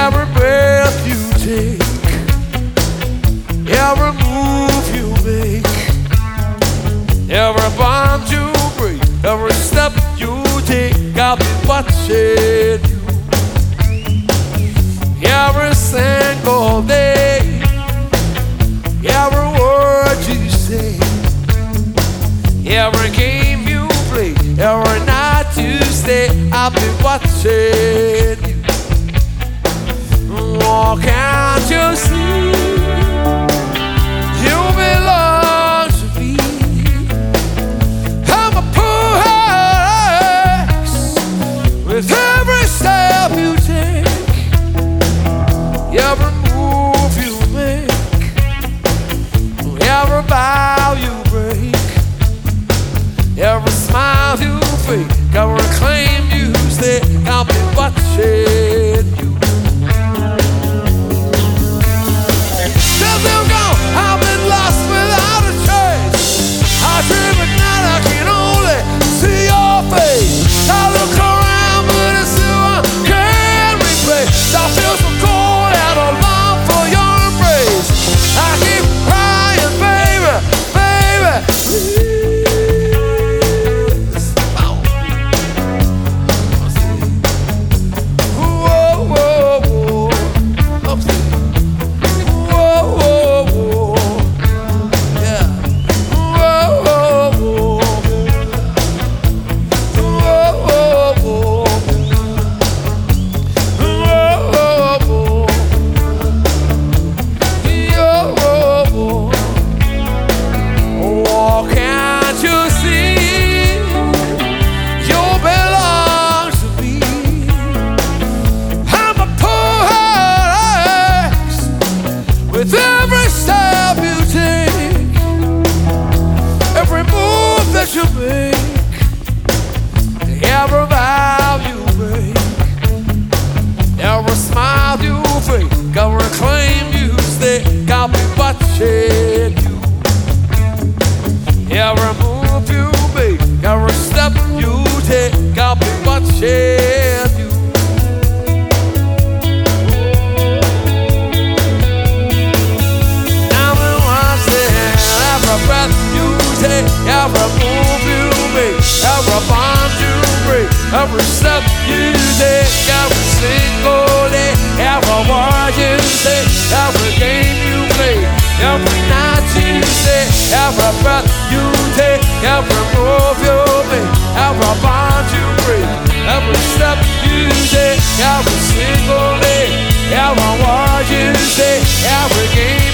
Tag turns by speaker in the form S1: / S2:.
S1: every breath you take, every move you make, every bond you break, every step you take, I'll be watching you. Every single day, every word you say, every game you play, every night you stay, I'll be watching you. Oh, can't you see? You belong to me. I'm a poor ex with every step you take, every move you make, every vow you break, every smile you fake, every claim you stay, I'll be watching you. I've been lost without a trace. I dream at night, I can only see your face. I look around, but it's you I can't replace. I feel so cold and I long for your embrace. I keep crying, baby, baby, please. Whoa, whoa, whoa. With every step you take, every move that you make, every vow you break, every smile you fake, every claim you stay, I'll be watching you. Every move you make, every step you take, I'll be watching you. Every breath you take, every move you make, every bond you break, every step you take, every single day, every word you say, every game you play, every night you stay, every breath you take, every move you make, every bond you break, every step you take, every single day, every word you say, every game